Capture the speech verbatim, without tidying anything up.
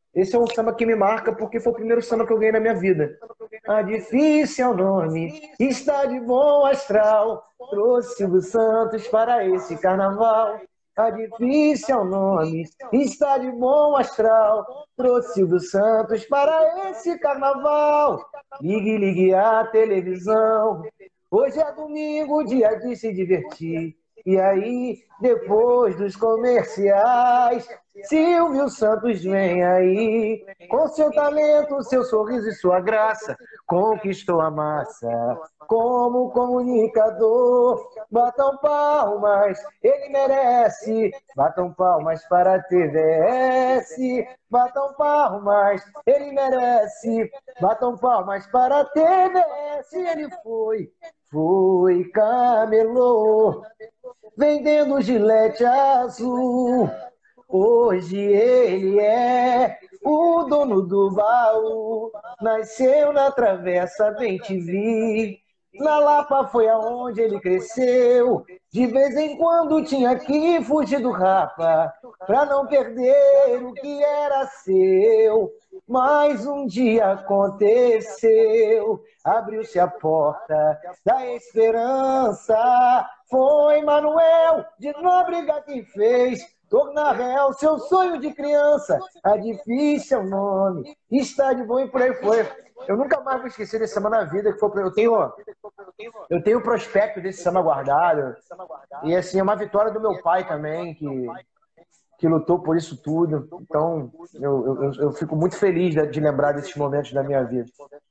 Esse é um samba que me marca porque foi o primeiro samba que eu ganhei na minha vida. A difícil é o nome, está de bom astral, trouxe Silvio Santos para esse carnaval. A difícil é o nome, está de bom astral, trouxe Silvio Santos para esse carnaval. Ligue, ligue a televisão, hoje é domingo, dia de se divertir. E aí, depois dos comerciais, Silvio Santos vem aí, com seu talento, seu sorriso e sua graça, conquistou a massa como comunicador. Batam palmas, ele merece, batam palmas para a T V S, batam palmas, ele merece, batam palmas para a T V S. Ele foi, foi camelô, vendendo gilete azul. Hoje ele é o dono do baú. Nasceu na Travessa, bem te vi. Na Lapa foi aonde ele cresceu. De vez em quando tinha que fugir do rapa pra não perder o que era seu. Mas um dia aconteceu, abriu-se a porta da esperança. Foi Manuel de Nóbrega quem fez tornar real seu sonho de criança. A difícil é o nome, está de bom e por aí foi. Eu nunca mais vou esquecer desse samba na vida, que foi eu tenho eu tenho o prospecto desse samba guardado. E assim, é uma vitória do meu pai também, que que lutou por isso tudo. Então, eu, eu, eu fico muito feliz de lembrar desses momentos da minha vida.